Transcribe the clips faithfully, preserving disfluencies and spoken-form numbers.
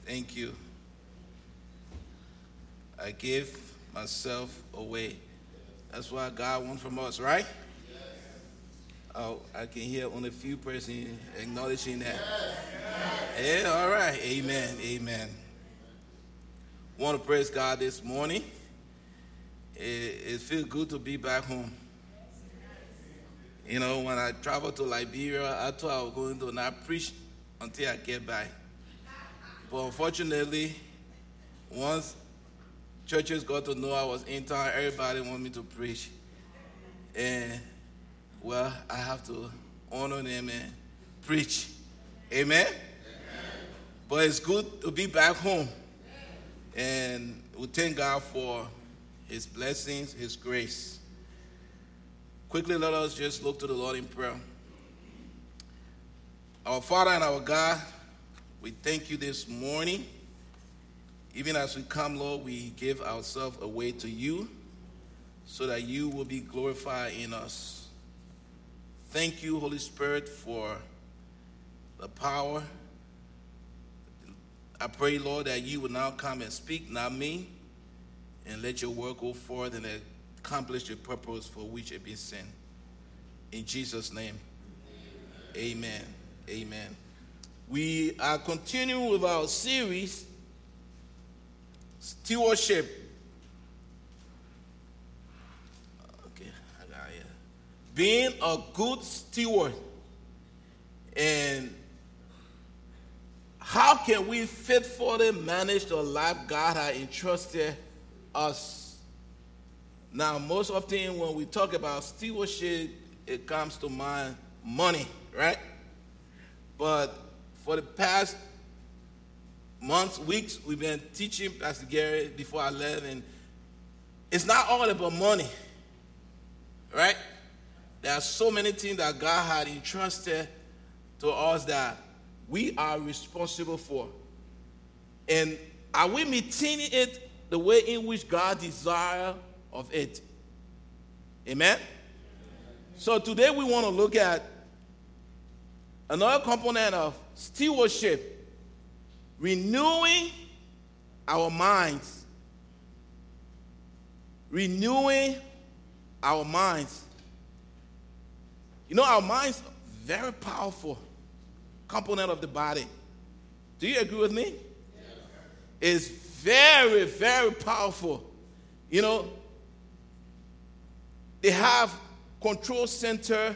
Thank you. I give myself away. That's what God wants from us, right? Yes. Oh, I can hear only a few persons acknowledging that. Yes. Yeah, all right. Amen. Amen. Want to praise God this morning. It, it feels good to be back home. You know, when I traveled to Liberia, I thought I was going to not preach until I get back. But unfortunately, once churches got to know I was in town, everybody wanted me to preach. And, well, I have to honor them and preach. Amen? Amen. But it's good to be back home. And we thank God for His blessings, His grace. Quickly, let us just look to the Lord in prayer. Our Father and our God, we thank you this morning. Even as we come, Lord, we give ourselves away to you so that you will be glorified in us. Thank you, Holy Spirit, for the power. I pray, Lord, that you will now come and speak, not me, and let your word go forth and accomplish your purpose for which it be sent. In Jesus' name, amen. Amen. We are continuing with our series, Stewardship. Okay, I got it. Being a good steward. And how can we faithfully manage the life God has entrusted us? Now, most often when we talk about stewardship, it comes to mind money, right? But for the past months, weeks, we've been teaching Pastor Gary before I left, and it's not all about money, right? There are so many things that God had entrusted to us that we are responsible for. And are we meeting it the way in which God desires of it? Amen? So today we want to look at another component of stewardship, renewing our minds. Renewing our minds. You know, our minds are very powerful component of the body. Do you agree with me? Yes. It's very, very powerful. You know, they have control center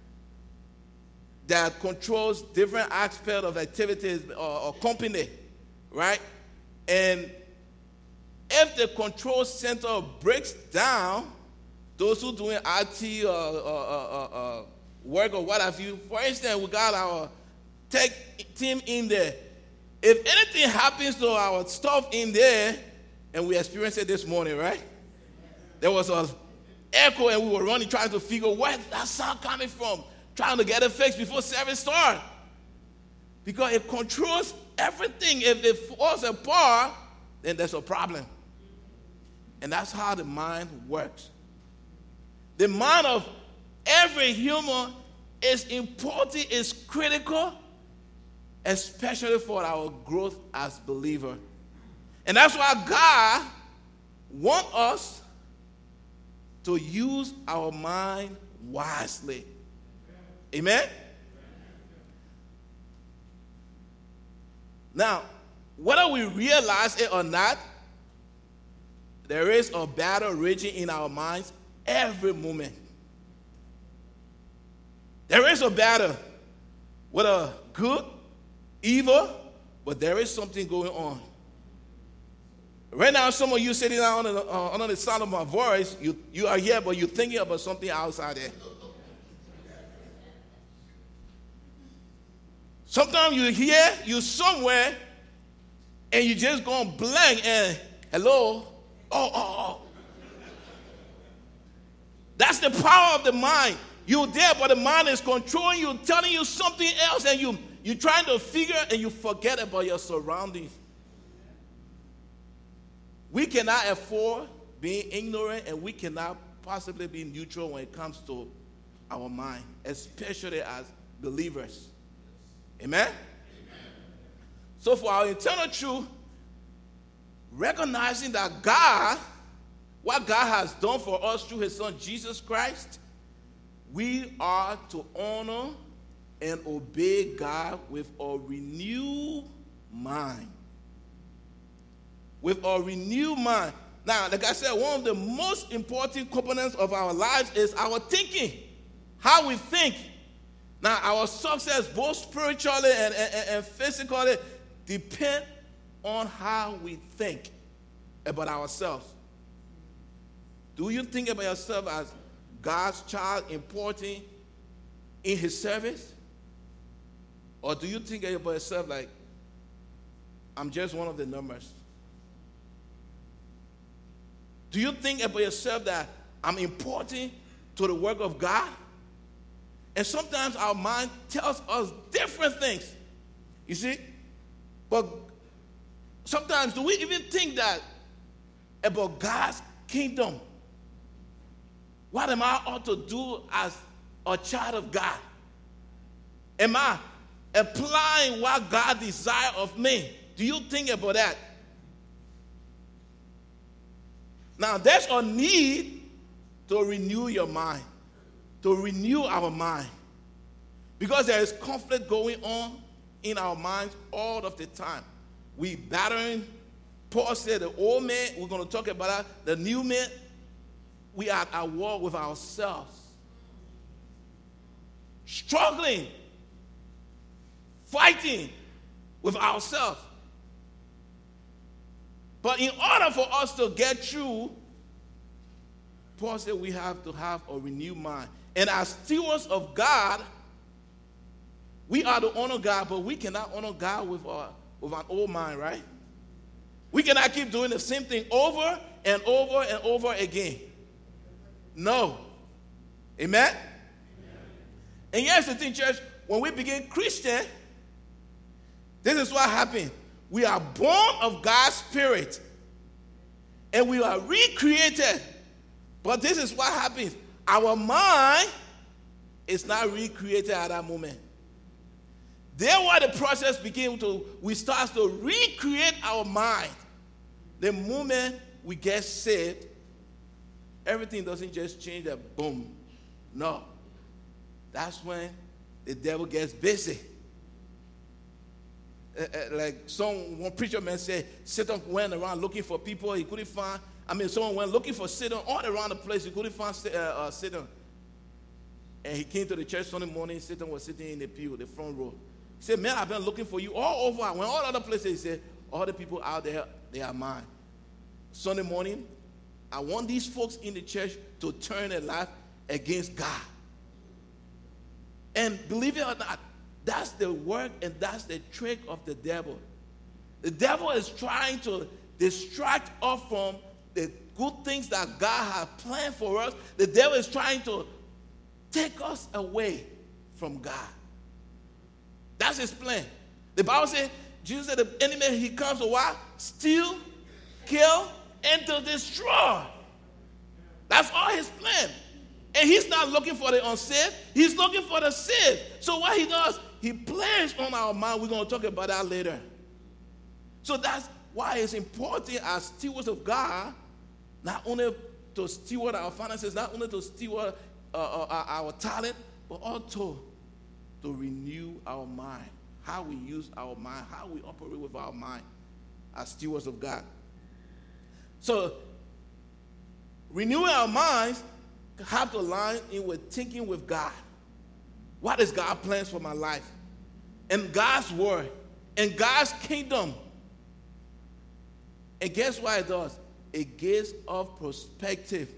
that controls different aspects of activities or, or company, right? And if the control center breaks down, those who doing I T or, or, or, or work or what have you, for instance, we got our tech team in there. If anything happens to our stuff in there, and we experienced it this morning, right? There was an echo and we were running trying to figure where that sound coming from, trying to get it fixed before service starts. Because it controls everything. If it falls apart, then there's a problem. And that's how the mind works. The mind of every human is important, is critical, especially for our growth as believers. And that's why God wants us to use our mind wisely. Amen? Now, whether we realize it or not, there is a battle raging in our minds every moment. There is a battle, whether good, evil, but there is something going on. Right now, some of you sitting down under the, uh, under the sound of my voice, you, you are here, but you're thinking about something outside there. Sometimes you're here, you're somewhere, and you just going blank and, hello, oh, oh, oh. That's the power of the mind. You're there, but the mind is controlling you, telling you something else, and you, you're trying to figure, and you forget about your surroundings. We cannot afford being ignorant, and we cannot possibly be neutral when it comes to our mind, especially as believers. Amen? Amen? So for our internal truth, recognizing that God, what God has done for us through his son Jesus Christ, we are to honor and obey God with a renewed mind. With a renewed mind. Now, like I said, one of the most important components of our lives is our thinking, how we think. Now, our success, both spiritually and, and, and physically, depend on how we think about ourselves. Do you think about yourself as God's child, important in his service? Or do you think about yourself like, I'm just one of the numbers? Do you think about yourself that I'm important to the work of God? And sometimes our mind tells us different things. You see? But sometimes do we even think that about God's kingdom? What am I ought to do as a child of God? Am I applying what God desires of me? Do you think about that? Now, there's a need to renew your mind, to renew our mind. Because there is conflict going on in our minds all of the time. We battering, Paul said, the old man, we're going to talk about that, the new man, we are at war with ourselves. Struggling, fighting with ourselves. But in order for us to get through, Paul said we have to have a renewed mind. And as stewards of God, we are to honor God, but we cannot honor God with, our, with an old mind, right? We cannot keep doing the same thing over and over and over again. No. Amen? Amen. And here's the thing, church. When we begin Christian, this is what happened. We are born of God's Spirit. And we are recreated. But this is what happens. Our mind is not recreated at that moment. There where the process begins to, we start to recreate our mind. The moment we get saved, everything doesn't just change that boom. No. That's when the devil gets busy. Uh, uh, like some one preacher man said, Satan went around looking for people he couldn't find. I mean, someone went looking for Satan all around the place. He couldn't find uh, uh, Satan. And he came to the church Sunday morning. Satan was sitting in the pew, the front row. He said, man, I've been looking for you all over. I went all other places. He said, all the people out there, they are mine. Sunday morning, I want these folks in the church to turn their life against God. And believe it or not, that's the work and that's the trick of the devil. The devil is trying to distract us from the good things that God has planned for us. The devil is trying to take us away from God. That's his plan. The Bible says, Jesus said the enemy, he comes to what? Steal, kill, and to destroy. That's all his plan. And he's not looking for the unsaved. He's looking for the saved. So what he does, he plays on our mind. We're going to talk about that later. So that's why it's important as stewards of God, not only to steward our finances, not only to steward uh, uh, our talent, but also to renew our mind, how we use our mind, how we operate with our mind as stewards of God. So, renewing our minds have to align in with thinking with God. What is God's plans for my life? And God's word. And God's kingdom. And guess what it does? It gives us perspective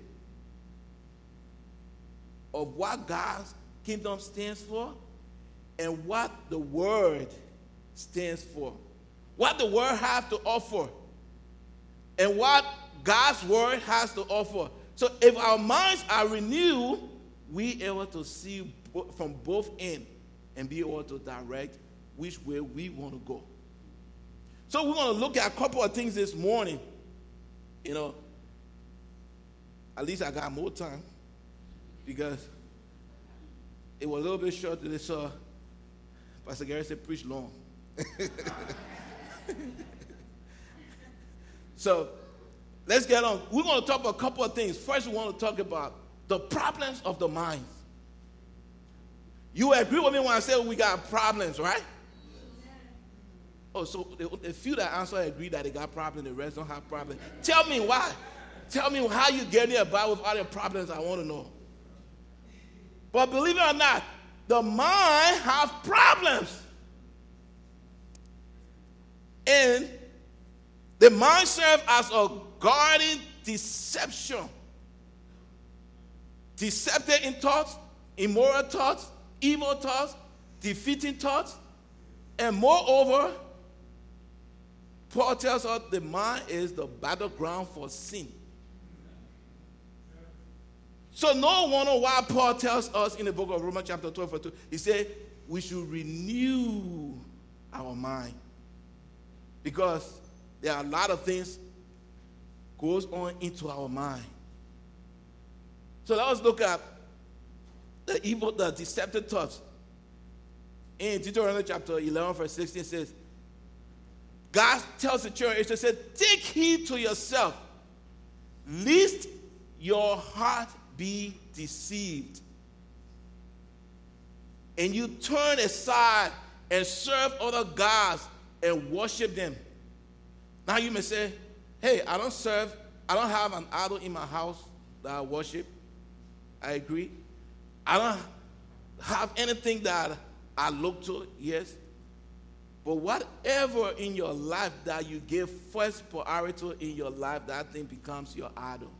of what God's kingdom stands for and what the word stands for. What the word has to offer. And what God's word has to offer. So if our minds are renewed, we are able to see from both ends and be able to direct which way we want to go. So we're going to look at a couple of things this morning. You know, at least I got more time because it was a little bit short today, so Pastor Gary said preach long. So let's get on. We're going to talk about a couple of things. First, we want to talk about the problems of the mind. You agree with me when I say we got problems, right? Oh, so a few that answer agree that they got problems, the rest don't have problems. Tell me why. Tell me how you get there about with all the problems. I want to know. But believe it or not, the mind has problems. And the mind serves as a guarding deception. Deceptive in thoughts, immoral thoughts, evil thoughts, defeating thoughts. And moreover, Paul tells us the mind is the battleground for sin. So no wonder why Paul tells us in the book of Romans chapter twelve, verse two, he said we should renew our mind. Because there are a lot of things goes on into our mind. So let us look at the evil, the deceptive thoughts. In Deuteronomy chapter eleven, verse sixteen says, God tells the children, it says, take heed to yourself, lest your heart be deceived, and you turn aside and serve other gods and worship them. Now you may say, hey, I don't serve, I don't have an idol in my house that I worship. I agree. I don't have anything that I look to, yes. But whatever in your life that you give first priority in your life, that thing becomes your idol.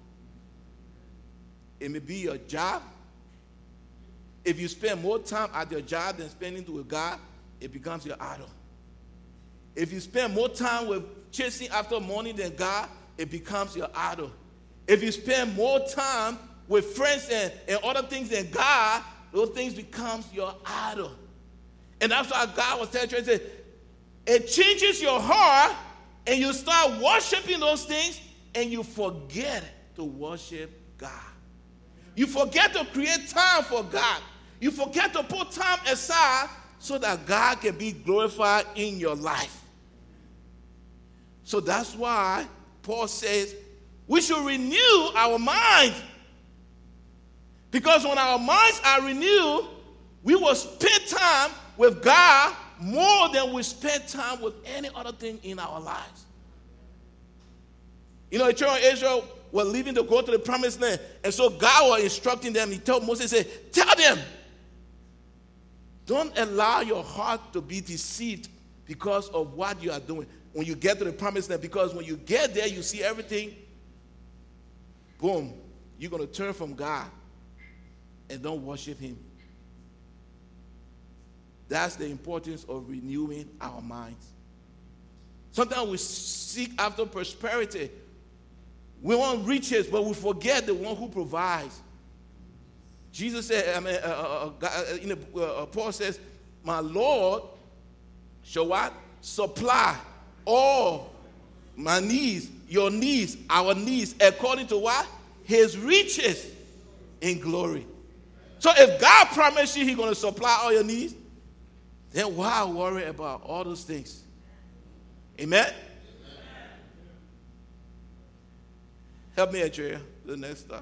It may be your job. If you spend more time at your job than spending with God, it becomes your idol. If you spend more time with chasing after money than God, it becomes your idol. If you spend more time with friends and, and other things than God, those things becomes your idol. And that's why God was telling you, it changes your heart, and you start worshiping those things, and you forget to worship God. You forget to create time for God. You forget to put time aside so that God can be glorified in your life. So that's why Paul says we should renew our mind. Because when our minds are renewed, we will spend time with God more than we spend time with any other thing in our lives. You know, the children of Israel were leaving to go to the promised land. And so God was instructing them. He told Moses, he said, tell them, don't allow your heart to be deceived because of what you are doing when you get to the promised land. Because when you get there, you see everything. Boom. You're going to turn from God and don't worship him. That's the importance of renewing our minds. Sometimes we seek after prosperity. We want riches, but we forget the one who provides. Jesus said, I mean, uh, uh, uh, in the, uh, Paul says, my Lord shall what? Supply all my needs, your needs, our needs, according to what? His riches in glory. So if God promised you he's going to supply all your needs, then why worry about all those things? Amen? Amen. Help me, Andrea, the next step.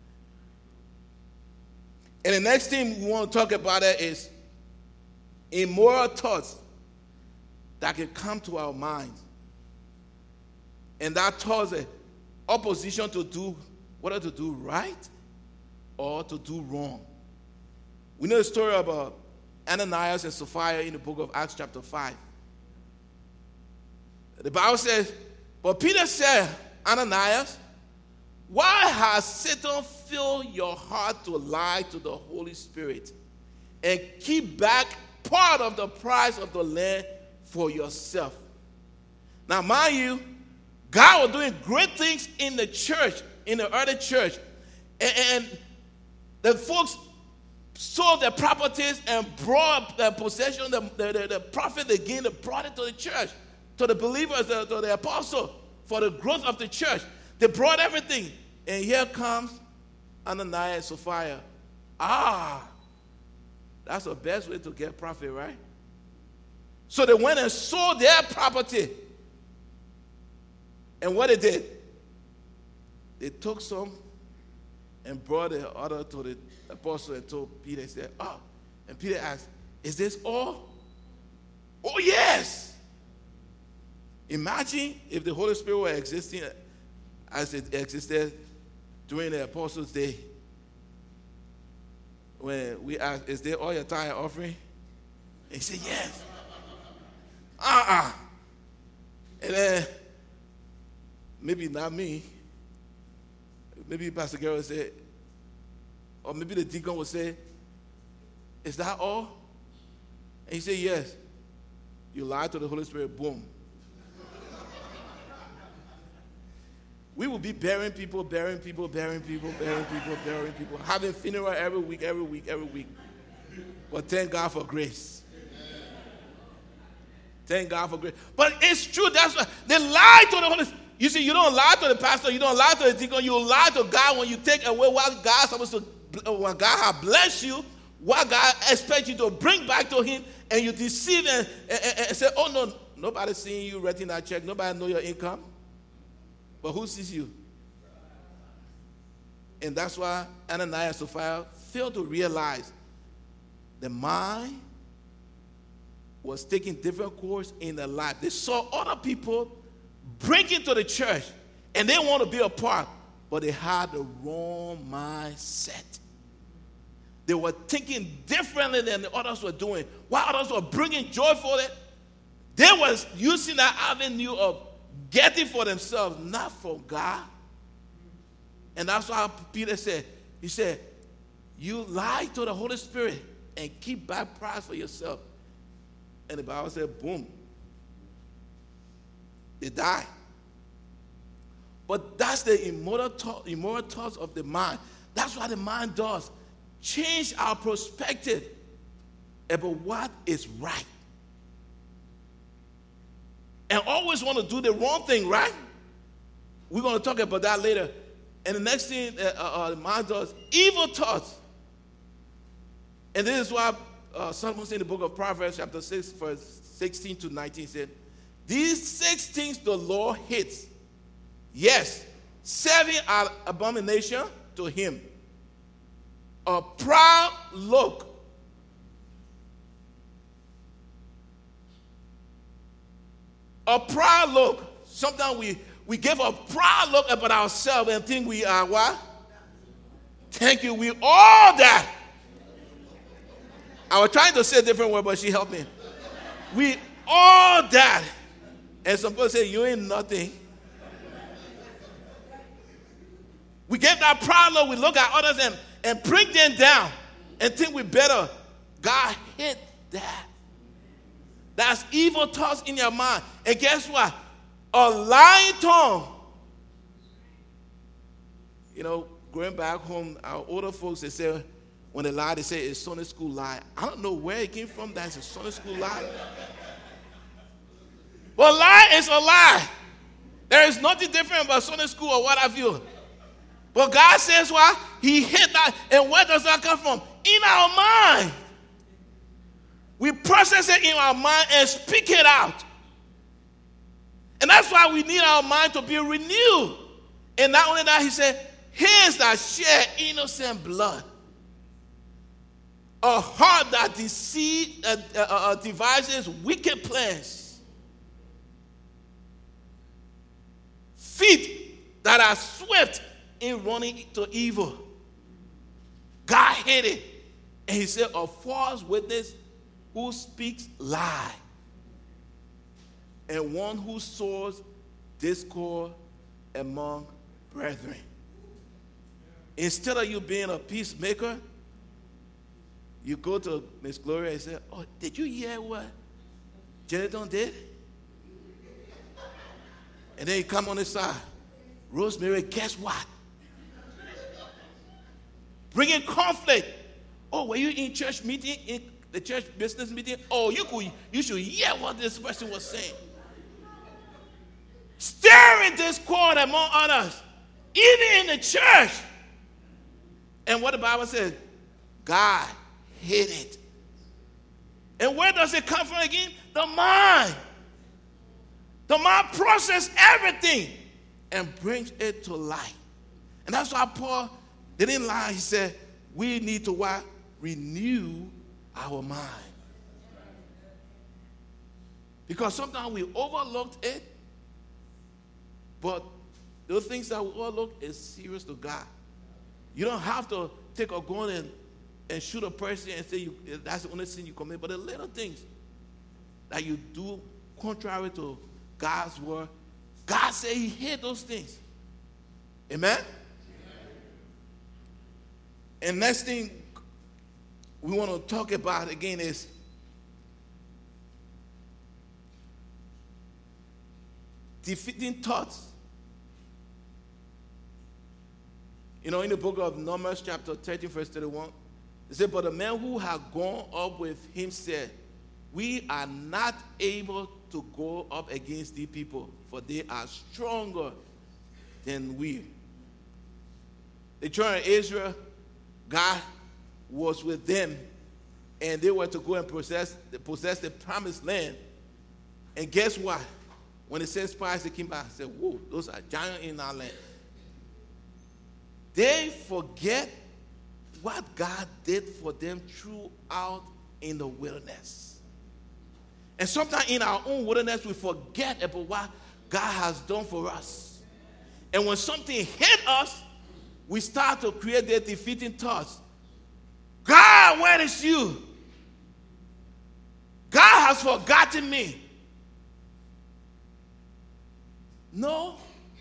And the next thing we want to talk about is immoral thoughts that can come to our minds. And that thoughts an opposition to do, whether to do right or to do wrong. We know the story about Ananias and Sapphira in the book of Acts chapter five. The Bible says, but Peter said, Ananias, why has Satan filled your heart to lie to the Holy Spirit and keep back part of the price of the land for yourself? Now, mind you, God was doing great things in the church, in the early church. And, and the folks sold their properties and brought their possession, the, the, the, the profit again, they brought it to the church, to the believers, to, to the apostle, for the growth of the church. They brought everything. And here comes Ananias and Sapphira. Ah, That's the best way to get profit, right? So they went and sold their property And what they did, they took some and brought the other to the apostle and told Peter, and said, oh, and Peter asked, is this all? Oh, yes. Imagine if the Holy Spirit were existing as it existed during the apostles' day. When we asked, is there all your tithe offering? And he said, yes. Uh-uh. And then, maybe not me, maybe Pastor Garrett said, or maybe the deacon would say, is that all? And he said, yes. You lied to the Holy Spirit, boom. We will be burying people, burying people, burying people, burying people, burying people, having funeral every week, every week, every week. But thank God for grace. Thank God for grace. But it's true. That's why they lie to the Holy Spirit. You see, you don't lie to the pastor. You don't lie to the deacon. You lie to God when you take away what God's supposed to, when God has blessed you, what God expects you to bring back to Him, and you deceive and, and, and say, oh, no, nobody's seeing you writing that check. Nobody know your income. But who sees you? And that's why Ananias and Sapphira failed to realize the mind was taking different course in their life. They saw other people break into the church and they want to be a part, but they had the wrong mindset. They were thinking differently than the others were doing. While others were bringing joy for it, they were using that avenue of getting for themselves, not for God. And that's why Peter said, he said, you lie to the Holy Spirit and keep back pride for yourself. And the Bible said, boom, they die. But that's the immoral, thought, immoral thoughts of the mind. That's what the mind does. Change our perspective about what is right. And always want to do the wrong thing, right? We're going to talk about that later. And the next thing uh, uh, the mind does, evil thoughts. And this is why uh, Solomon said in the book of Proverbs, chapter six, verse sixteen to nineteen, said, these six things the Lord hates. Yes, seven are abomination to Him. A proud look. A proud look. Sometimes we, we give a proud look about ourselves and think we are what? Thank you, we all that. I was trying to say a different word, but she helped me. We all that. And some people say, you ain't nothing. We give that proud look, we look at others and, and bring them down and think we're better. God hate that. That's evil thoughts in your mind. And guess what? A lying tongue. You know, going back home, our older folks, they say, when they lie, they say it's Sunday school lie. I don't know where it came from. That's a Sunday school lie. But lie is a lie. There is nothing different about Sunday school or what have you. But God says what? He hid that. And where does that come from? In our mind. We process it in our mind and speak it out. And that's why we need our mind to be renewed. And not only that, he said, hands that shed innocent blood. A heart that deceives, uh, uh, uh, devises wicked plans. Feet that are swift in running to evil. God hated it. And he said, a false witness who speaks lie. And one who sows discord among brethren. Instead of you being a peacemaker, you go to Miss Gloria and say, oh, did you hear what Jonathan did? And then you come on the side. Rosemary, guess what? Bringing conflict. Oh, were you in church meeting, in the church business meeting? Oh, you could, you should hear what this person was saying. Stirring discord among others, even in the church. And what the Bible says, God hid it. And where does it come from again? The mind. The mind processes everything. and brings it to light. And that's why Paul didn't lie. He said, we need to what? Renew our mind. Because sometimes we overlooked it, but those things that we overlook is serious to God. You don't have to take a gun and, and shoot a person and say you, that's the only sin you commit. But the little things that you do contrary to God's word, God said he hates those things. Amen? Amen? And next thing we want to talk about again is defeating thoughts. You know, in the book of Numbers, chapter thirteen, verse thirty-one, it said, but the man who had gone up with him said, we are not able to go up against these people, for they are stronger than we. The children of Israel, God was with them, and they were to go and possess, possess the promised land. And guess what? When the sent spies they came back and said, whoa, those are giants in our land. They forget what God did for them throughout in the wilderness. And sometimes in our own wilderness, we forget about what God has done for us. And when something hit us, we start to create their defeating thoughts. God, where is you? God has forgotten me. No.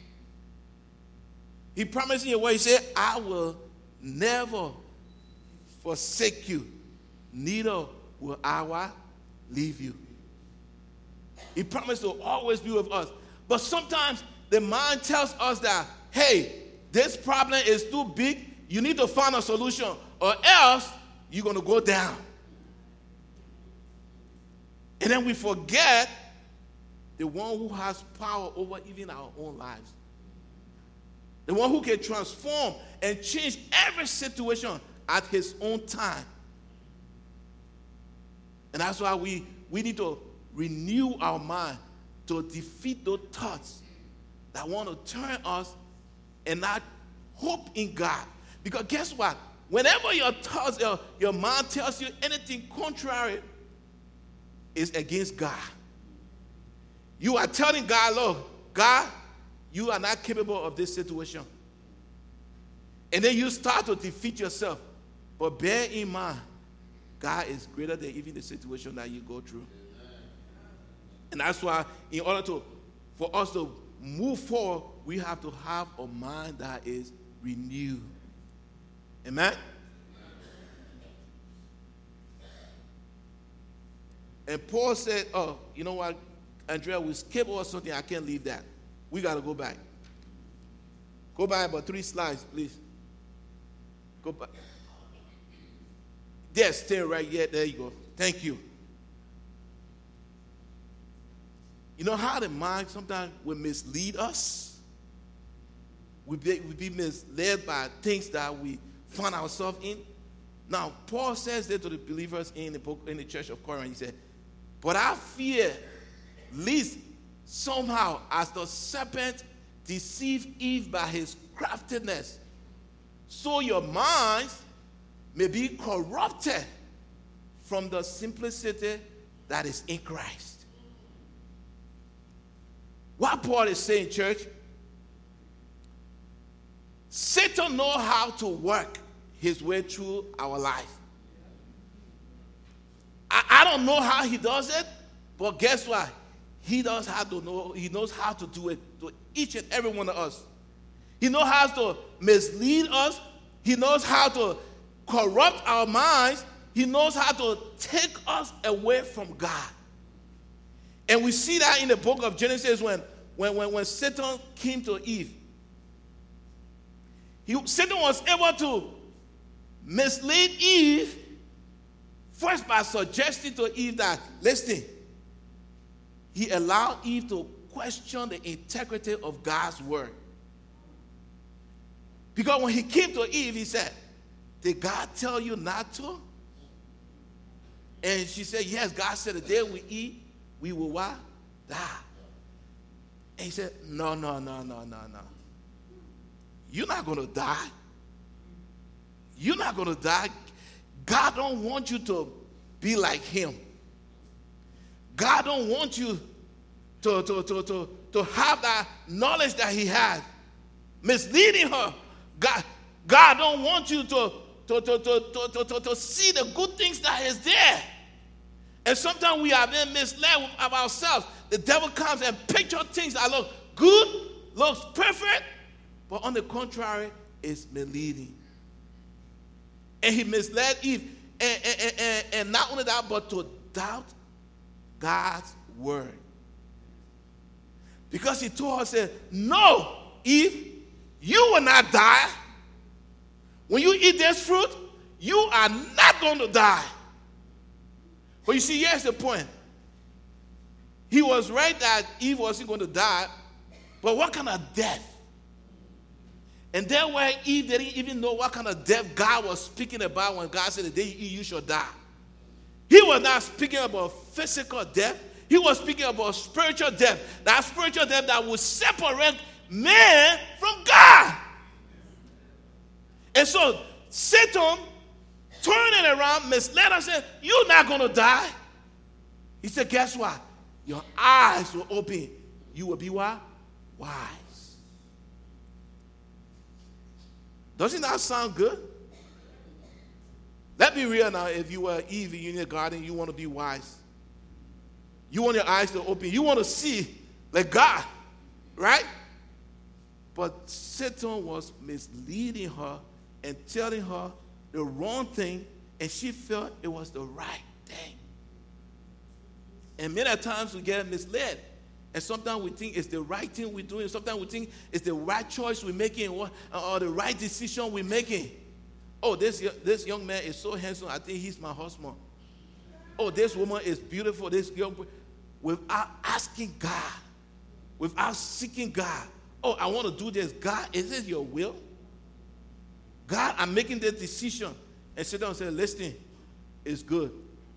He promised in your way, he said, I will never forsake you, neither will I leave you. He promised to always be with us. But sometimes the mind tells us that, hey, this problem is too big, you need to find a solution, or else you're going to go down. And then we forget the one who has power over even our own lives. The one who can transform and change every situation at his own time. And that's why we, we need to renew our mind to defeat those thoughts that want to turn us and not hope in God. Because guess what? Whenever your thoughts, your, your mind tells you anything contrary, it's against God. You are telling God, look, God, you are not capable of this situation. And then you start to defeat yourself. But bear in mind, God is greater than even the situation that you go through. And that's why in order to, for us to move forward, we have to have a mind that is renewed. Amen? And Paul said, oh, you know what, Andrea, we skip over something. I can't leave that. We got to go back. Go back about three slides, please. Go back. Yes, stay right here. There you go. Thank you. You know how the mind sometimes will mislead us? We be, we be misled by things that we find ourselves in. Now, Paul says that to the believers in the book, in the church of Corinth. He said, but I fear lest somehow as the serpent deceived Eve by his craftiness, so your minds may be corrupted from the simplicity that is in Christ. What Paul is saying, church, Satan knows how to work his way through our life. I, I don't know how he does it, but guess what? He knows how to know, he knows how to do it to each and every one of us. He knows how to mislead us. He knows how to corrupt our minds. He knows how to take us away from God. And we see that in the book of Genesis when, when, when, when Satan came to Eve. He, Satan was able to mislead Eve first by suggesting to Eve that, listen, he allowed Eve to question the integrity of God's word. Because when he came to Eve, he said, did God tell you not to? And she said, yes, God said the day we eat, we will what? Die. And he said, no, no, no, no, no, no. You're not going to die. You're not going to die. God don't want you to be like him. God don't want you to, to, to, to, to have that knowledge that he had. Misleading her. God, God don't want you to, to, to, to, to, to, to see the good things that is there. And sometimes we are being misled of ourselves. The devil comes and picture things that look good, looks perfect, but on the contrary, it's misleading. And he misled Eve. And, and, and, and not only that, but to doubt God's word. Because he told her, said, no, Eve, you will not die. When you eat this fruit, you are not going to die. But you see, here's the point. He was right that Eve wasn't going to die, but what kind of death? And then where Eve didn't even know what kind of death God was speaking about when God said, the day you eat, you shall die. He was not speaking about physical death. He was speaking about spiritual death. That spiritual death that will separate man from God. And so Satan turned it around, misled her, said, you're not going to die. He said, guess what? Your eyes will open. You will be what? Wise. Doesn't that sound good? Let's be real now. If you were Eve in your garden, you want to be wise. You want your eyes to open. You want to see like God, right? But Satan was misleading her and telling her the wrong thing, and she felt it was the right thing. And many times we get misled. And sometimes we think it's the right thing we're doing. Sometimes we think it's the right choice we're making or, or the right decision we're making. Oh, this, this young man is so handsome. I think he's my husband. Oh, this woman is beautiful. This young, without asking God, without seeking God. Oh, I want to do this. God, is this your will? God, I'm making this decision. And sit down and say, listen, it's good.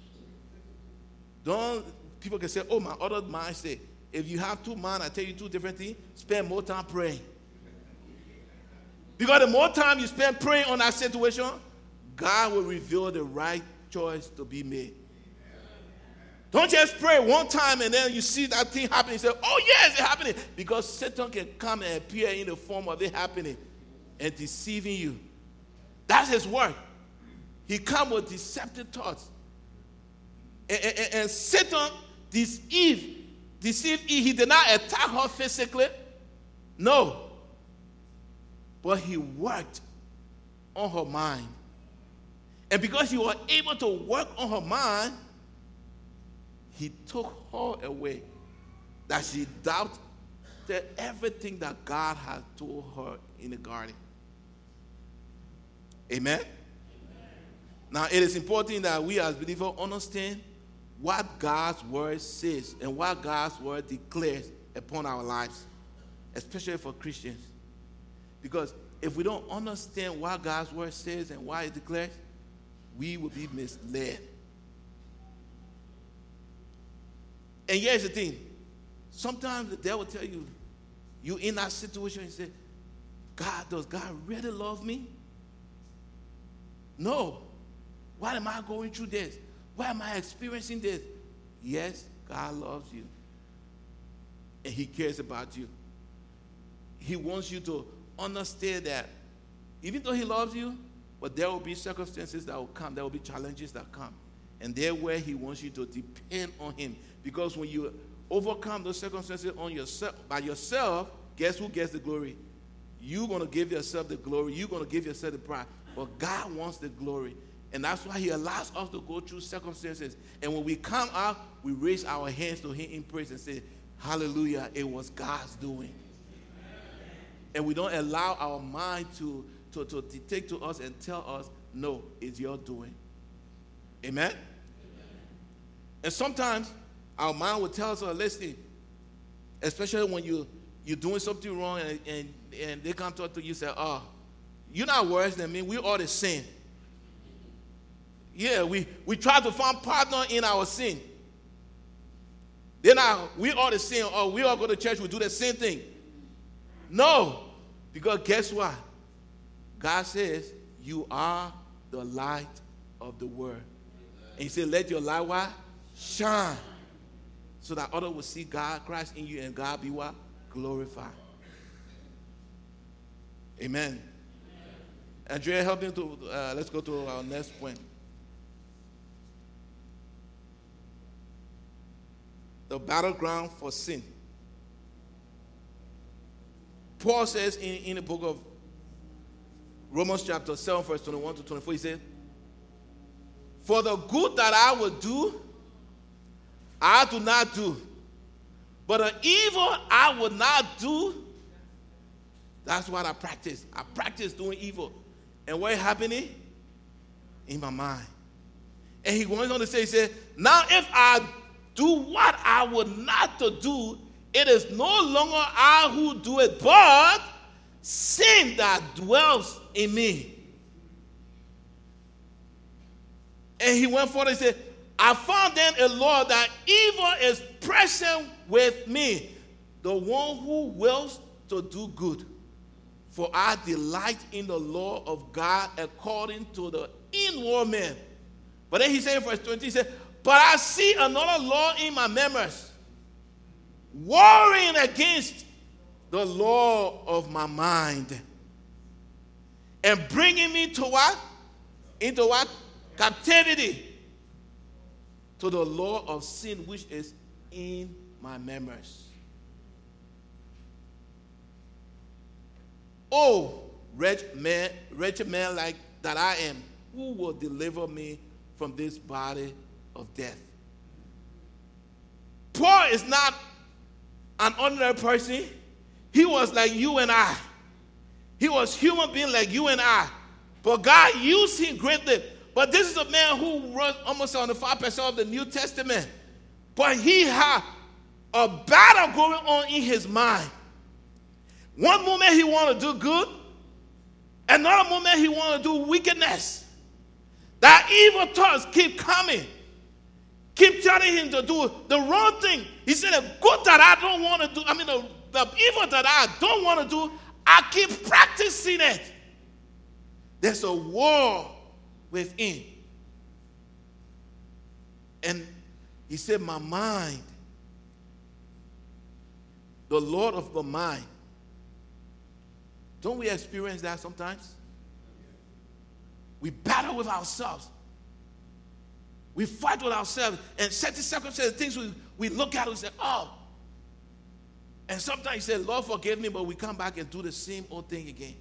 Don't, people can say, oh, my other mind say, if you have two minds, I tell you two different things, spend more time praying. Because the more time you spend praying on that situation, God will reveal the right choice to be made. Don't just pray one time and then you see that thing happening. You say, oh, yes, it's happening. Because Satan can come and appear in the form of it happening and deceiving you. That's his work. He comes with deceptive thoughts. And, and, and Satan, this Eve, deceived Eve. He did not attack her physically. No. But he worked on her mind. And because he was able to work on her mind, he took her away. That she doubted everything that God had told her in the garden. Amen? Amen? Now, it is important that we as believers understand what God's word says and what God's word declares upon our lives, especially for Christians. Because if we don't understand what God's word says and what it declares, we will be misled. And here's the thing. Sometimes the devil will tell you, you in that situation, and say, God, does God really love me? No. Why am I going through this? Why am I experiencing this? Yes, God loves you. And he cares about you. He wants you to understand that even though he loves you, but there will be circumstances that will come. There will be challenges that come. And there where he wants you to depend on him. Because when you overcome those circumstances on yourself, by yourself, guess who gets the glory? You're going to give yourself the glory. You're going to give yourself the pride. But God wants the glory. And that's why he allows us to go through circumstances. And when we come out, we raise our hands to him in praise and say, hallelujah, it was God's doing. And we don't allow our mind to, to, to dictate to us and tell us, no, it's your doing. Amen? Amen? And sometimes our mind will tell us, listen, especially when you, you're doing something wrong and, and, and they come talk to you and say, oh, you're not worse than me. We all the same. Yeah, we, we try to find partner in our sin. Then now we all the same, or we all go to church, we do the same thing. No, because guess what? God says, you are the light of the world. And he said, let your light what? Shine. So that others will see God, Christ in you, and God be what? Glorified. Amen. Andrea, help me to, uh, let's go to our next point. The battleground for sin. Paul says in, in the book of Romans chapter seven, verse twenty-one to twenty-four, he said, for the good that I would do, I do not do. But the evil I would not do, that's what I practice. I practice doing evil. And what is happening? In my mind. And he went on to say, he said, now if I do what I would not to do, it is no longer I who do it, but sin that dwells in me. And he went forward and said, I found then a law that evil is present with me, the one who wills to do good. For I delight in the law of God according to the inward man. But then he said in verse twenty, he said, but I see another law in my members, warring against the law of my mind, and bringing me to what? Into what? Captivity. To the law of sin which is in my members. Oh, wretched man, wretched man like that I am, who will deliver me from this body of death? Paul is not an ordinary person. He was like you and I. He was human being like you and I. But God used him greatly. But this is a man who wrote almost seventy-five percent of the New Testament. But he had a battle going on in his mind. One moment he want to do good, another moment he want to do wickedness. That evil thoughts keep coming, keep telling him to do the wrong thing. He said, the good that I don't want to do, I mean, the, the evil that I don't want to do, I keep practicing it. There's a war within. And he said, my mind, the Lord of the mind. Don't we experience that sometimes? We battle with ourselves. We fight with ourselves. And certain circumstances, things we, we look at and say, oh. And sometimes you say, Lord, forgive me, but we come back and do the same old thing again.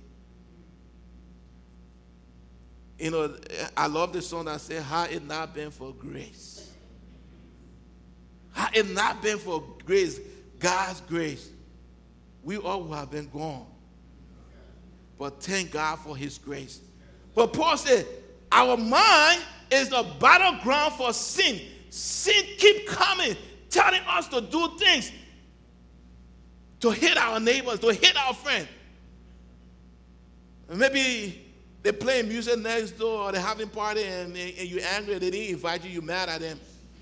You know, I love the song that says, had it not been for grace. Had it not been for grace, God's grace, we all would have been gone. But thank God for his grace. But Paul said, our mind is the battleground for sin. Sin keep coming, telling us to do things, to hit our neighbors, to hit our friends. Maybe they're playing music next door, or they're having a party, and, and you're angry, they didn't invite you, you're mad at them.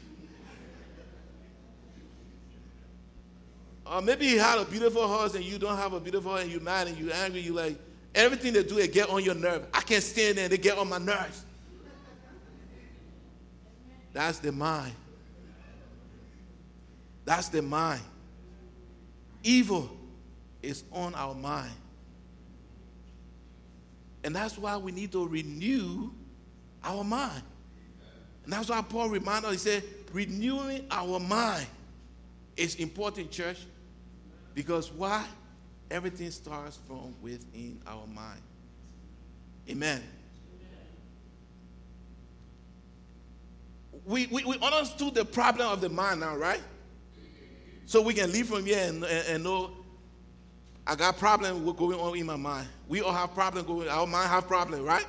Or maybe he had a beautiful house, and you don't have a beautiful house, and you're mad, and you're angry, you're like, everything they do, they get on your nerve. I can't stand there, they get on my nerves. That's the mind. That's the mind. Evil is on our mind. And that's why we need to renew our mind. And that's why Paul reminded us, he said, renewing our mind is important, church. Because why? Everything starts from within our mind. Amen. We, we, we understood the problem of the mind now, right? So we can leave from here and, and, and know I got problems going on in my mind. We all have problems going on. Our mind have problems, right?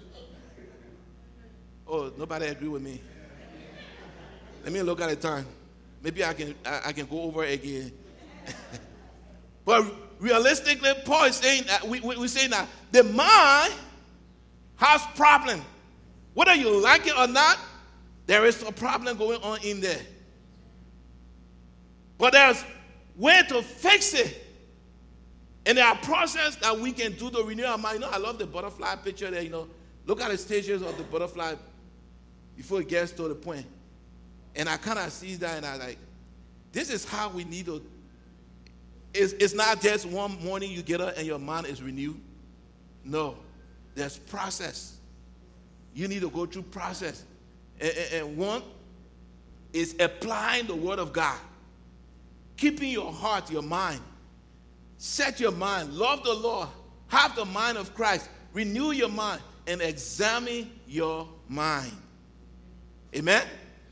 Oh, nobody agree with me. Let me look at the time. Maybe I can I, I can go over it again. But realistically, Paul is saying that we, we, we're saying that the mind has problem. Whether you like it or not, there is a problem going on in there. But there's way to fix it. And there are processes that we can do to renew our mind. You know, I love the butterfly picture there, you know. Look at the stages of the butterfly before it gets to the point. And I kind of see that and I like, this is how we need to, it's, it's not just one morning you get up and your mind is renewed. No, there's process. You need to go through process. And, and, and one is applying the word of God. Keeping your heart, your mind. Set your mind. Love the Lord. Have the mind of Christ. Renew your mind and examine your mind. Amen?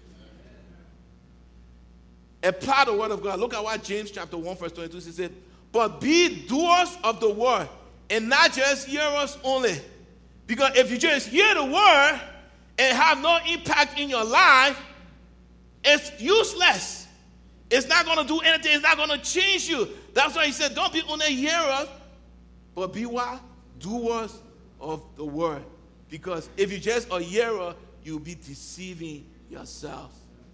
Apply the word of God. Look at what James chapter one verse twenty-two says. But be doers of the word and not just hearers only. Because if you just hear the word and have no impact in your life, it's useless. It's not going to do anything. It's not going to change you. That's why he said, don't be only hearers, but be what? Doers of the word. Because if you're just a hearer, you'll be deceiving yourself.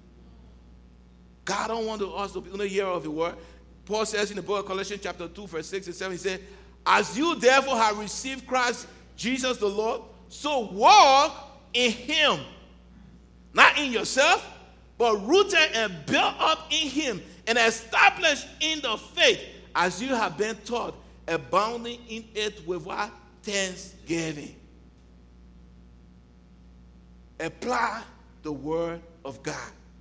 God don't want us to be only hearer of the word. Paul says in the book of Colossians chapter two, verse six and seven, he said, as you therefore have received Christ Jesus the Lord, so walk in him. Not in yourself, but rooted and built up in him and established in the faith as you have been taught, abounding in it with what? Thanksgiving. Apply the word of God.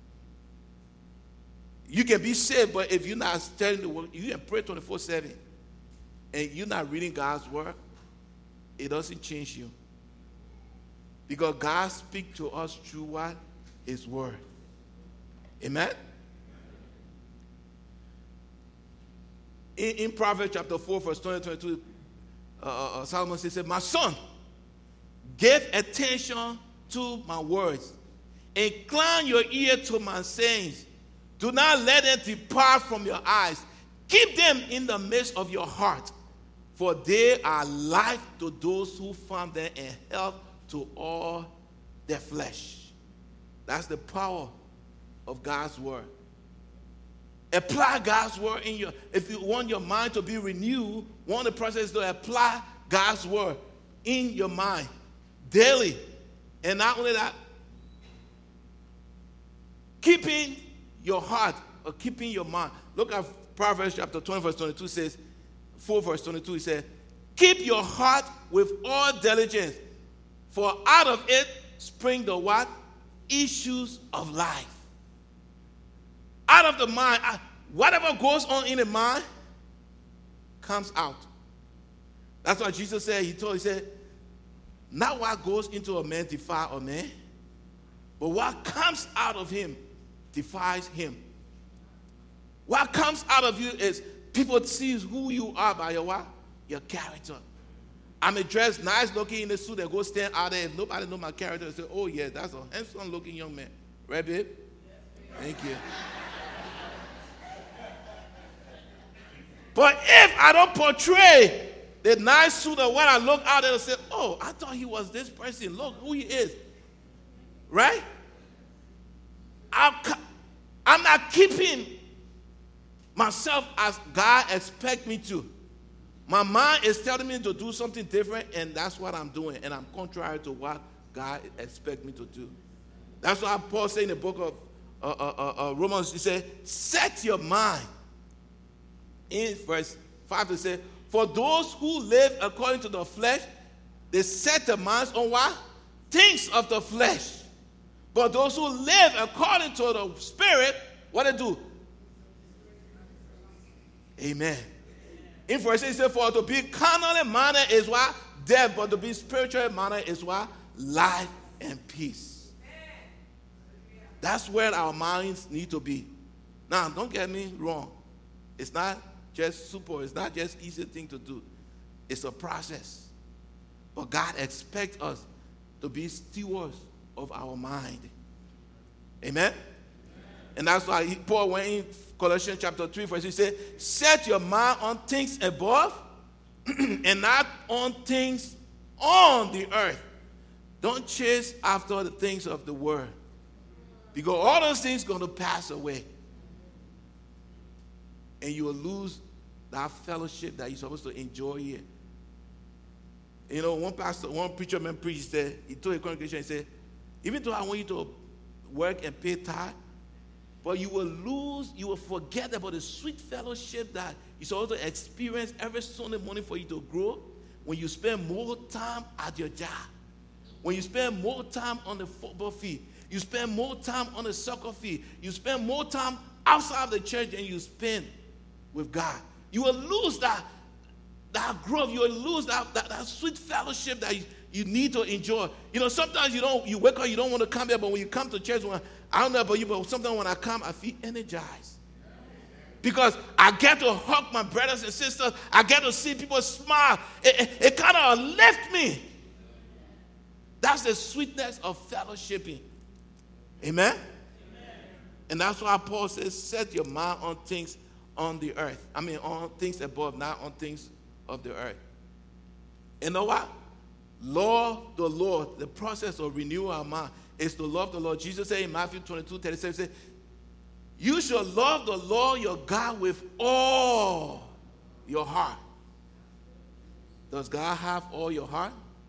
You can be saved, but if you're not studying the word, you can pray twenty-four seven, and you're not reading God's word, it doesn't change you. Because God speaks to us through what? His word. Amen? In, in Proverbs chapter four, verse twenty, twenty-two, uh, uh, Solomon says, my son, give attention to my words. Incline your ear to my sayings. Do not let them depart from your eyes. Keep them in the midst of your heart, for they are life to those who find them and health to all their flesh. That's the power of God's word. Apply God's word in your, if you want your mind to be renewed, one of the processes is to apply God's word in your mind daily. And not only that, keeping your heart or keeping your mind. Look at Proverbs chapter twenty, verse twenty-two says, four verse twenty-two, he said, keep your heart with all diligence, for out of it spring the what? Issues of life. Out of the mind, whatever goes on in the mind comes out. That's what Jesus said. He told, he said, not what goes into a man defile a man, but what comes out of him defies him. What comes out of you is people see who you are by your what? Your character. I'm dressed nice looking in the suit and go stand out there. If nobody know my character, they say, oh yeah, that's a handsome looking young man. Right, babe? Thank you. But if I don't portray the nice suit or what I look out there and say, oh, I thought he was this person. Look who he is. Right? I'm, I'm not keeping myself as God expects me to. My mind is telling me to do something different, and that's what I'm doing. And I'm contrary to what God expects me to do. That's why Paul said in the book of uh, uh, uh, Romans, he said, set your mind. In verse five, it says, for those who live according to the flesh, they set their minds on what? Things of the flesh. But those who live according to the Spirit, what they do? Amen. In verse eight, it says, for to be carnally minded is what? Death, but to be spiritually minded is what? Life and peace. That's where our minds need to be. Now, don't get me wrong. It's not just super. It's not just easy thing to do. It's a process. But God expects us to be stewards of our mind. Amen? Amen. And that's why he, Paul went in Colossians chapter three, verse he said, set your mind on things above and not on things on the earth. Don't chase after the things of the world. Because all those things are going to pass away. and you will lose that fellowship that you're supposed to enjoy here. You know, one pastor, one preacher man preached, he said, he told a congregation, he said, even though I want you to work and pay tithe, but you will lose, you will forget about the sweet fellowship that you're supposed to experience every Sunday morning for you to grow when you spend more time at your job, when you spend more time on the football field, you spend more time on the soccer field, you spend more time outside of the church than you spend with God. You will lose that, that growth. You will lose that, that, that sweet fellowship that you, you need to enjoy. You know, sometimes you don't, you wake up, you don't want to come here, but when you come to church, when, I don't know about you, but sometimes when I come, I feel energized. Because I get to hug my brothers and sisters. I get to see people smile. It, it, it kind of lifts me. That's the sweetness of fellowshipping. Amen? Amen? And that's why Paul says, set your mind on things on the earth. I mean, on things above, not on things of the earth. You know what? Love the Lord. The process of renewing our mind is to love the Lord. Jesus said in Matthew twenty-two, thirty-seven, said, you shall love the Lord your God with all your heart. Does God have all your heart?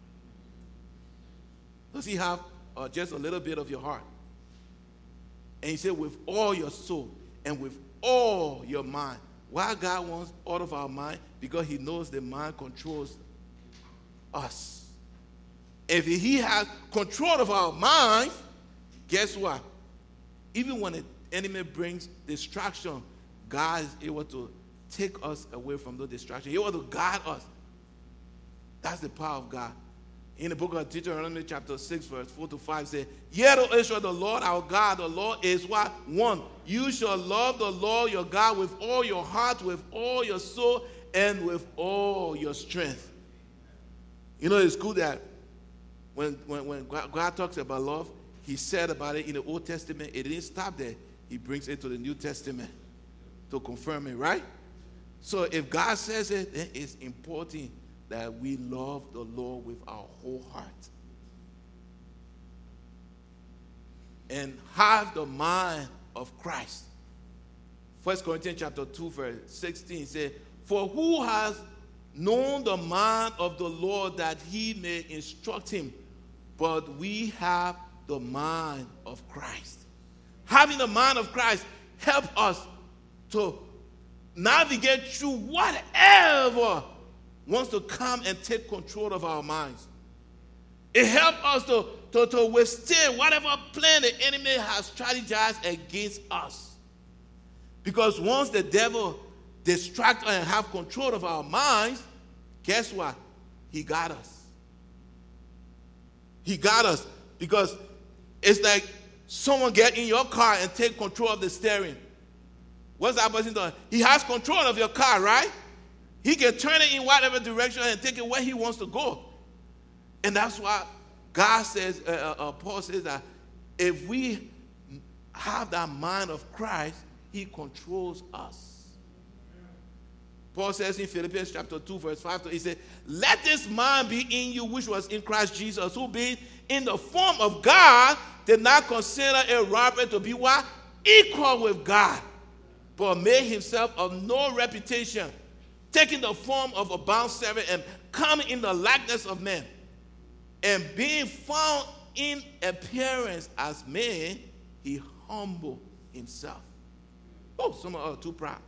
Does he have uh, just a little bit of your heart? And he said, with all your soul and with all your mind. Why God wants all of our mind? Because he knows the mind controls us. If he has control of our mind, guess what? Even when the enemy brings distraction, God is able to take us away from those distractions. He wants to guide us. That's the power of God. In the book of Deuteronomy chapter six, verse four to five, says, yet, O Israel, the Lord our God, the Lord is what? One. You shall love the Lord your God with all your heart, with all your soul, and with all your strength. You know, it's good that when, when, when God, God talks about love, he said about it in the Old Testament. It didn't stop there. He brings it to the New Testament to confirm it, right? So if God says it, then it's important that we love the Lord with our whole heart. And have the mind of Christ. First Corinthians chapter two, verse sixteen says, for who has known the mind of the Lord that he may instruct him? But we have the mind of Christ. Having the mind of Christ help us to navigate through whatever wants to come and take control of our minds. It helps us to, to, to withstand whatever plan the enemy has strategized against us. Because once the devil distracts us and have control of our minds, guess what? He got us. He got us. Because it's like someone get in your car and take control of the steering. What's that person doing? He has control of your car, right? He can turn it in whatever direction and take it where he wants to go. And that's why God says, uh, uh, Paul says that if we have that mind of Christ, he controls us. Paul says in Philippians chapter two, verse five, he said, let this mind be in you which was in Christ Jesus, who being in the form of God, did not consider a robbery to be what? Equal with God, but made himself of no reputation, taking the form of a bound servant and coming in the likeness of men, and being found in appearance as man, he humbled himself. Oh, some are too proud.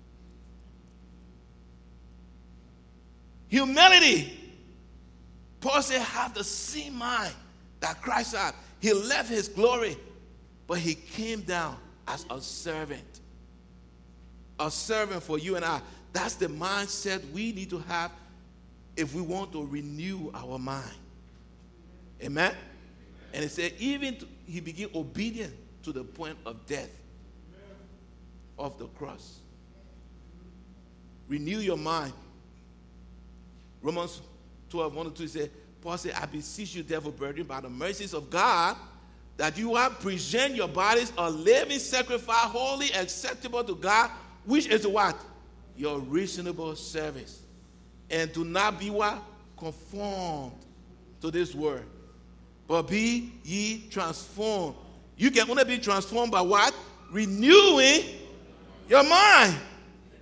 Humility. Paul said, have the same mind that Christ had. He left his glory, but he came down as a servant. A servant for you and I. That's the mindset we need to have if we want to renew our mind. Amen? And it said, even to, he became obedient to the point of death of the cross. Renew your mind. Romans twelve, one to two said, Paul said, I beseech you, therefore, brethren, by the mercies of God, that you have present your bodies a living sacrifice, holy, acceptable to God, which is what? Your reasonable service. And do not be what? Conformed to this word, but be ye transformed. You can only be transformed by what? Renewing your mind.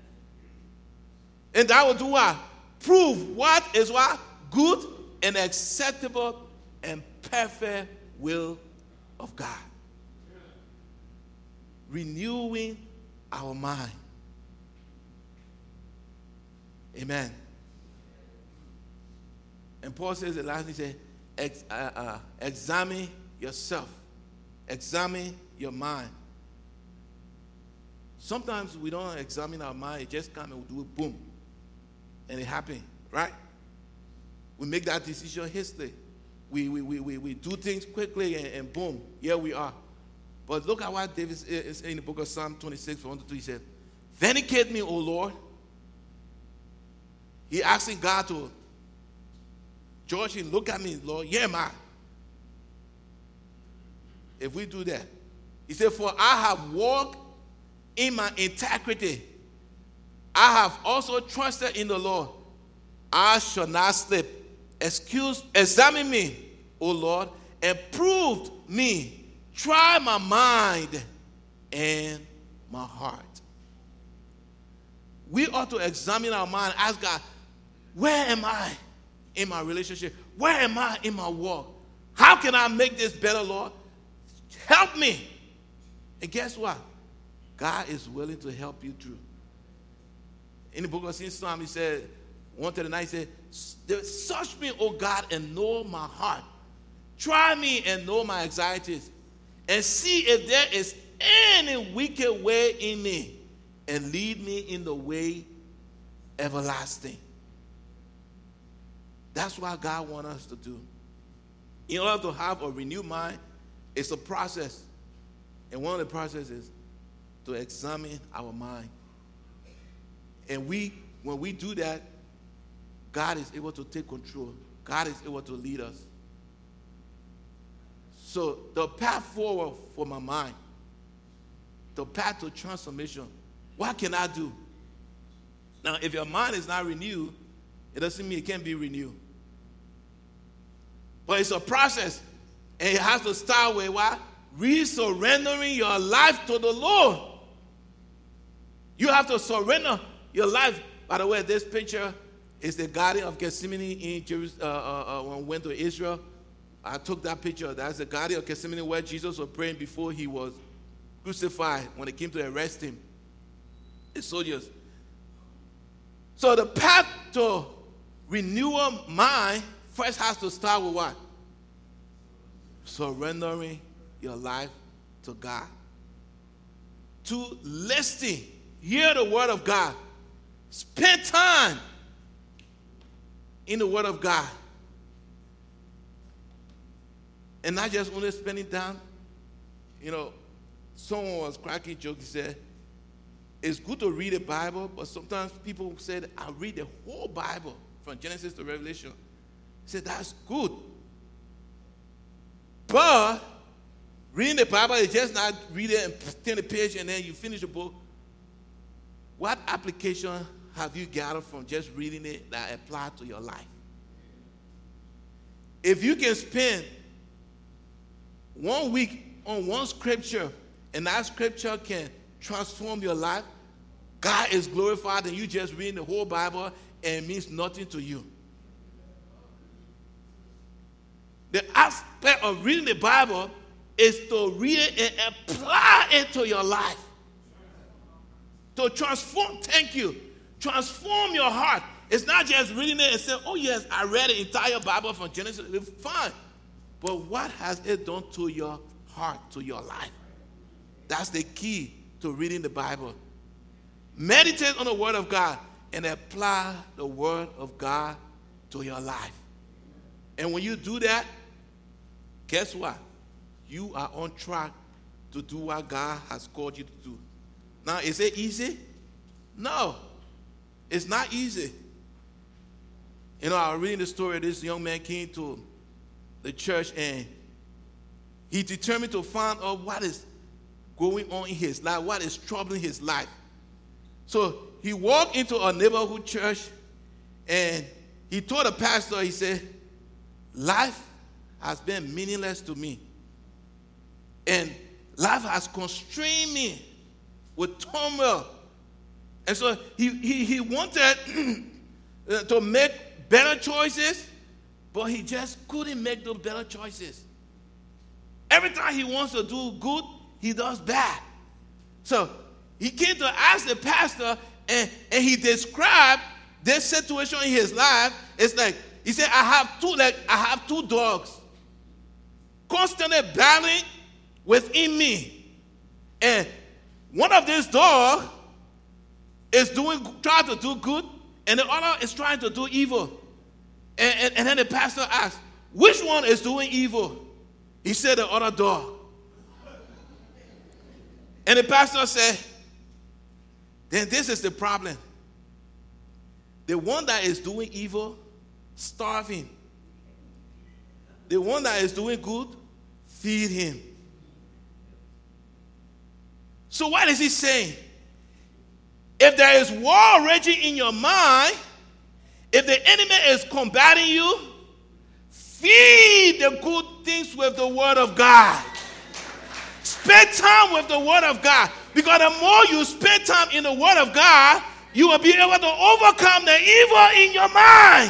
And that will do what? Prove what is what? Good and acceptable and perfect will of God. Renewing our mind. Amen. And Paul says the last thing, he said, Ex, uh, uh, examine yourself. Examine your mind. Sometimes we don't examine our mind. It just comes and we do it, boom. And it happens, right? We make that decision hastily. We, we, we, we, we do things quickly and, and boom, here we are. But look at what David is in the book of Psalm twenty-six, one to two. He said, vindicate me, O Lord. He asking God to judge him. Look at me, Lord. Here am I. If we do that, he said, for I have walked in my integrity. I have also trusted in the Lord. I shall not slip. Excuse, examine me, O Lord, and prove me. Try my mind and my heart. We ought to examine our mind. Ask God, where am I in my relationship? Where am I in my walk? How can I make this better, Lord? Help me. And guess what? God is willing to help you through. In the book of Psalms, he said, one thirty-nine, he said, search me, O God, and know my heart. Try me and know my anxieties. And see if there is any wicked way in me. And lead me in the way everlasting. That's what God wants us to do. In order to have a renewed mind, it's a process. And one of the processes is to examine our mind. And we, when we do that, God is able to take control. God is able to lead us. So the path forward for my mind, the path to transformation, what can I do? Now, if your mind is not renewed, it doesn't mean it can't be renewed. But it's a process. And it has to start with what? Resurrendering your life to the Lord. You have to surrender your life. By the way, this picture is the Garden of Gethsemane in Jerusalem. Uh, uh, uh, when we went to Israel, I took that picture. That's the Garden of Gethsemane where Jesus was praying before he was crucified when they came to arrest him. The soldiers. So the path to renewal mind first has to start with what? Surrendering your life to God. To listen, hear the word of God. Spend time in the word of God. And not just only spending time. You know, someone was cracking a joke. He said, it's good to read the Bible, but sometimes people say, I read the whole Bible from Genesis to Revelation. He said, that's good. But reading the Bible is just not read it and turn the page and then you finish the book. What application have you gathered from just reading it that apply to your life? If you can spend one week on one scripture and that scripture can transform your life, God is glorified and you just reading the whole Bible and it means nothing to you. The aspect of reading the Bible is to read it and apply it to your life. To transform, thank you, transform your heart. It's not just reading it and saying, oh yes, I read the entire Bible from Genesis. It's fine. But what has it done to your heart, to your life? That's the key to reading the Bible. Meditate on the Word of God and apply the Word of God to your life. And when you do that, guess what? You are on track to do what God has called you to do. Now, is it easy? No, it's not easy. You know, I was reading the story of this young man came to the church and he determined to find out what is going on in his life, what is troubling his life. So he walked into a neighborhood church and he told the pastor, he said, life has been meaningless to me. And life has constrained me with turmoil And so he, he, he wanted to make better choices, but he just couldn't make those better choices. Every time he wants to do good, he does bad. So he came to ask the pastor, and, and he described this situation in his life. It's like, he said, I have two, like, I have two dogs constantly battling within me. And one of these dogs is doing, trying to do good, and the other is trying to do evil. And, and, and then the pastor asked, which one is doing evil? He said, the other dog. And the pastor said, then this is the problem. The one that is doing evil, starve him. The one that is doing good, feed him. So what is he saying? If there is war raging in your mind, if the enemy is combating you, feed the good things with the word of God. Spend time with the word of God. Because the more you spend time in the word of God, you will be able to overcome the evil in your mind.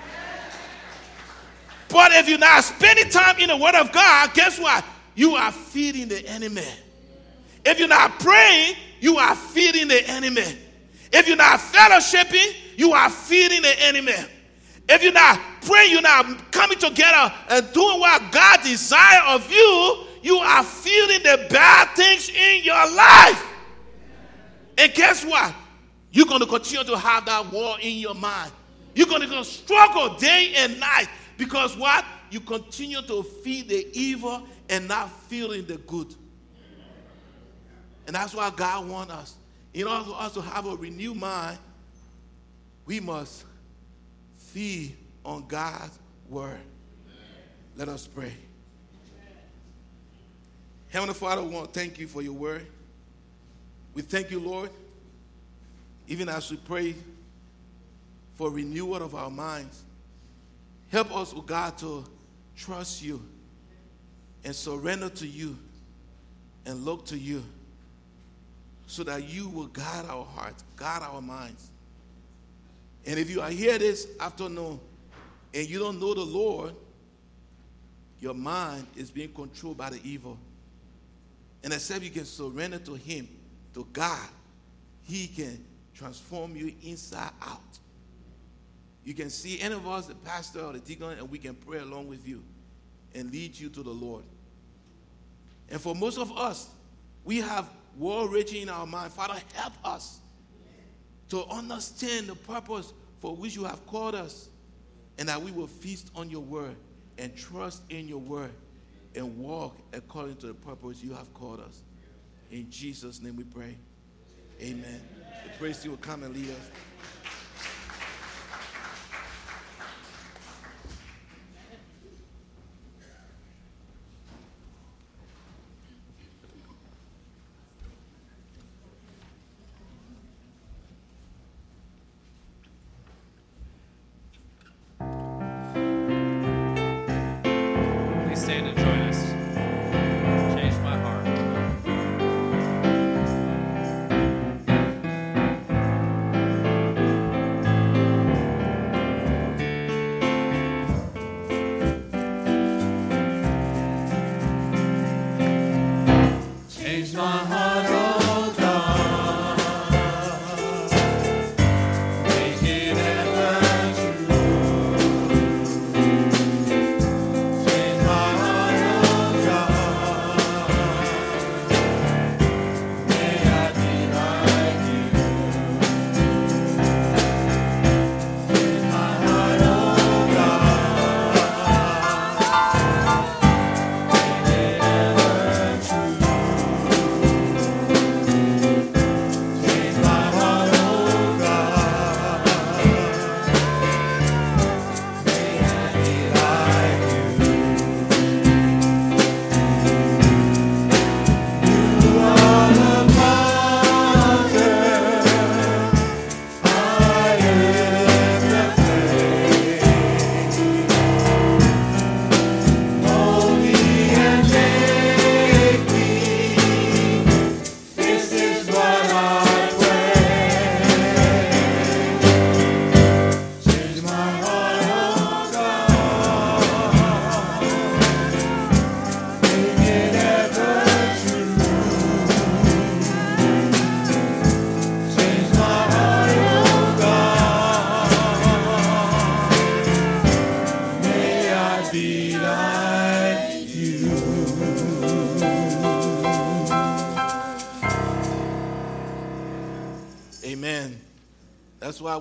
But if you're not spending time in the word of God, guess what? You are feeding the enemy. If you're not praying, you are feeding the enemy. If you're not fellowshipping, you are feeding the enemy. If you're not praying, you're not coming together and doing what God desires of you, you are feeding the bad things in your life. And guess what? You're going to continue to have that war in your mind. You're going to struggle day and night. Because what? You continue to feed the evil and not feeling the good. And that's why God wants us. In order for us to have a renewed mind, we must feed on God's word. Let us pray. Heavenly Father, we want to thank you for your word. We thank you, Lord, even as we pray for renewal of our minds. Help us, oh God, to trust you and surrender to you and look to you so that you will guide our hearts, guide our minds. And if you are here this afternoon and you don't know the Lord, your mind is being controlled by the evil. And except you can surrender to him, to God, he can transform you inside out. You can see any of us, the pastor or the deacon, and we can pray along with you and lead you to the Lord. And for most of us, we have war raging in our mind. Father, help us to understand the purpose for which you have called us, and that we will feast on your word and trust in your word and walk according to the purpose you have called us. In Jesus' name we pray. Amen. The praise team will come and lead us. Stand and join us. Change my heart.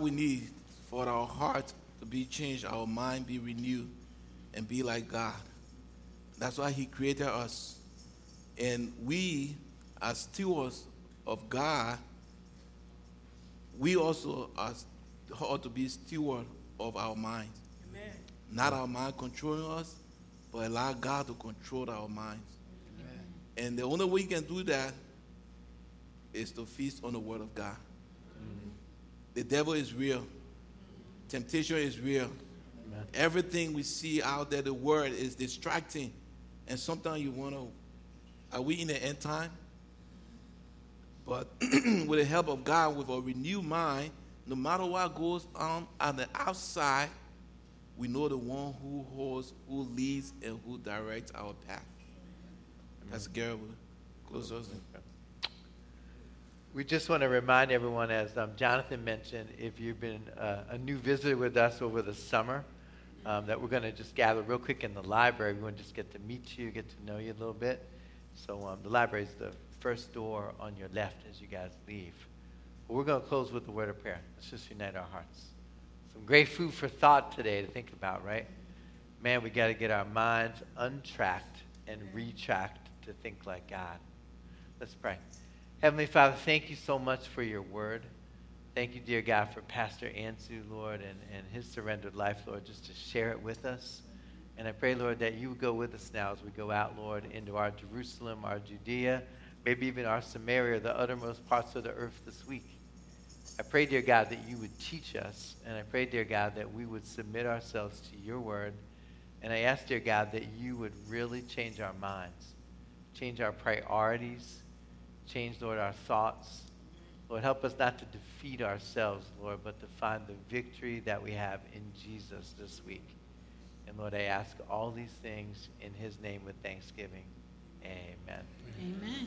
we need for our heart to be changed, our mind be renewed, and be like God. That's why he created us. And we, as stewards of God, we also are ought to be steward of our minds. Amen. Not our mind controlling us, but allow God to control our minds. Amen. And the only way you can do that is to feast on the word of God. Mm-hmm. The devil is real. Temptation is real. Amen. Everything we see out there, the word is distracting. And sometimes you want to, are we in the end time? But with the help of God, with a renewed mind, no matter what goes on on the outside, we know the one who holds, who leads, and who directs our path. That's Gary will close us in. We just want to remind everyone, as um, Jonathan mentioned, if you've been uh, a new visitor with us over the summer, um, that we're going to just gather real quick in the library. We want to just get to meet you, get to know you a little bit. So um, the library is the first door on your left as you guys leave. But we're going to close with a word of prayer. Let's just unite our hearts. Some great food for thought today to think about, right? Man, we got to get our minds untracked and retracked to think like God. Let's pray. Heavenly Father, thank you so much for your word. Thank you, dear God, for Pastor Ansu, Lord, and, and his surrendered life, Lord, just to share it with us. And I pray, Lord, that you would go with us now as we go out, Lord, into our Jerusalem, our Judea, maybe even our Samaria, the uttermost parts of the earth this week. I pray, dear God, that you would teach us, and I pray, dear God, that we would submit ourselves to your word. And I ask, dear God, that you would really change our minds, change our priorities, change, Lord, our thoughts. Lord, help us not to defeat ourselves, Lord, but to find the victory that we have in Jesus this week. And Lord, I ask all these things in his name with thanksgiving. Amen. Amen.